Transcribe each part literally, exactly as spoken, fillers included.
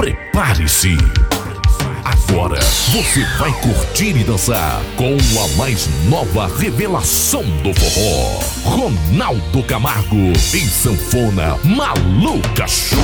Prepare-se! Agora você vai curtir e dançar com a mais nova revelação do forró, Ronaldo Camargo em Sanfona Maluca Show.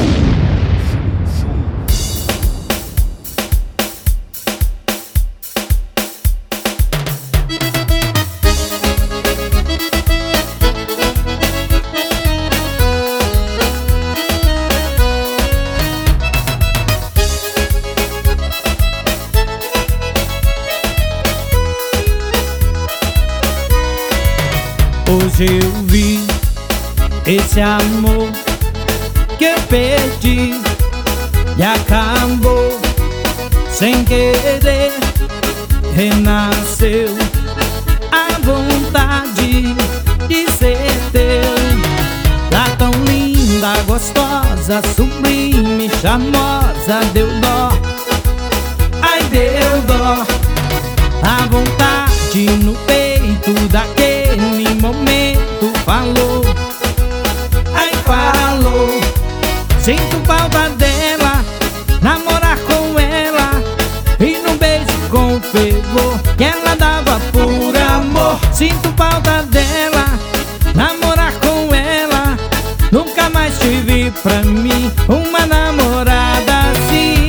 Hoje eu vi esse amor que eu perdi e acabou sem querer. Renasceu a vontade de ser teu. Lá tão linda, gostosa, sublime, charmosa, deu dó. Ai, deu dó. A vontade no peito daquele momento falou. Ai, falou. Sinto falta dela, namorar com ela e num beijo com fervor que ela dava por amor. Sinto falta dela, namorar com ela. Nunca mais tive pra mim uma namorada assim.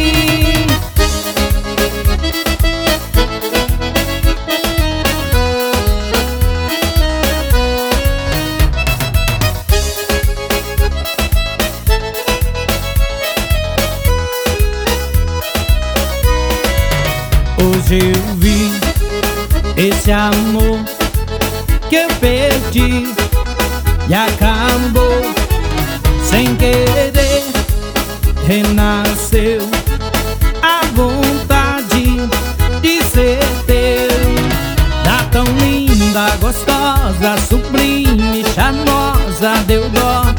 Hoje eu vi esse amor que eu perdi e acabou sem querer. Renasceu a vontade de ser teu. Tá tão linda, gostosa, sublime, charmosa, deu dó.